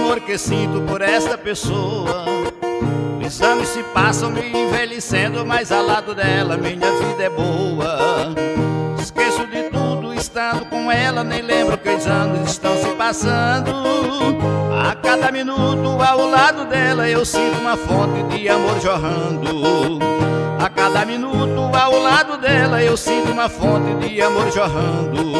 amor que sinto por esta pessoa. Os anos se passam me envelhecendo, mas ao lado dela minha vida é boa. Esqueço de tudo estando com ela, nem lembro que os anos estão se passando. A cada minuto ao lado dela eu sinto uma fonte de amor jorrando. A cada minuto ao lado dela eu sinto uma fonte de amor jorrando.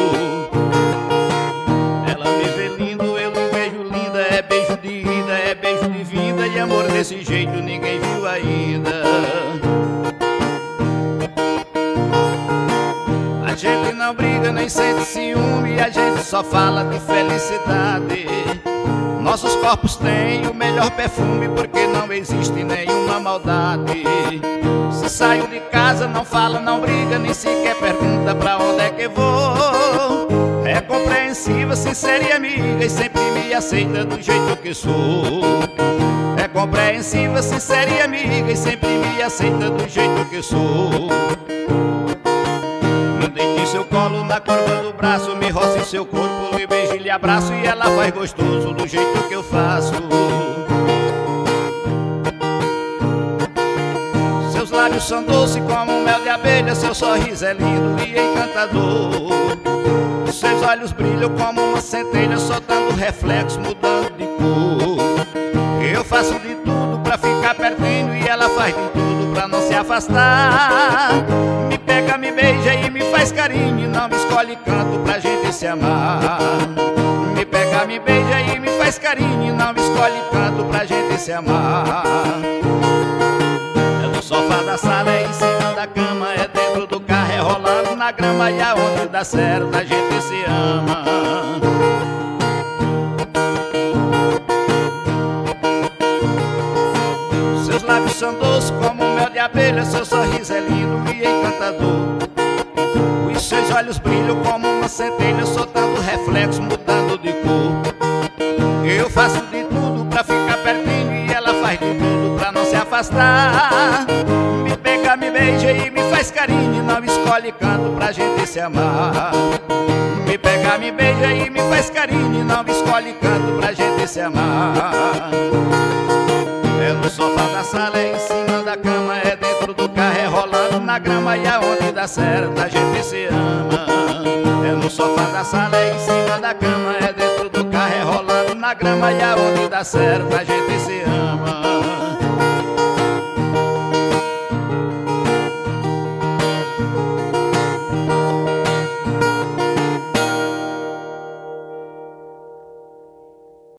Ela me vê lindo, eu me vejo linda. É beijo de ida, é beijo de vinda, e amor desse jeito ninguém viu ainda. A gente não briga nem sente ciúme, a gente só fala de felicidade. Nossos corpos têm o melhor perfume, porque não existe nenhuma maldade. Se saio de casa não fala, não briga, nem sequer pergunta pra onde é que vou. É compreensiva, sincera e amiga, e sempre me aceita do jeito que sou. É compreensiva, sincera e amiga, e sempre me aceita do jeito que sou. Me deito em seu colo, na curva do braço, me roça em seu corpo, me beijo e lhe abraço, e ela faz gostoso do jeito que eu faço. Seus lábios são doces como mel de abelha, seu sorriso é lindo e encantador. Seus olhos brilham como uma centelha, soltando reflexos, mudando de cor. Eu faço de tudo pra ficar pertinho, e ela faz de tudo pra não se afastar. Me pega, me beija e me faz carinho, e não me escolhe canto pra gente se amar. Me pega, me beija e me faz carinho, e não me escolhe canto pra gente se amar. É no sofá da sala, é em cima da cama, é dentro do carro, é rolando na grama, e aonde dá certo a gente se ama. Seus lábios são doces como mel de abelha, seu sorriso é lindo e encantador. Os seus olhos brilham como uma centelha, soltando reflexos, mudando de cor. Eu faço de tudo pra ficar pertinho, e ela faz de tudo pra não se afastar. Me pega, me beija e me faz carinho, e não escolhe canto pra gente se amar. Me pega, me beija e me faz carinho, e não escolhe canto pra gente se amar. É no sofá da sala, é em cima da cama, é dentro do carro, é rolando na grama, e aonde dá certo a gente se ama. É no sofá da sala, é em cima da cama, é dentro do carro, é rolando na grama, e aonde dá certo a gente se ama.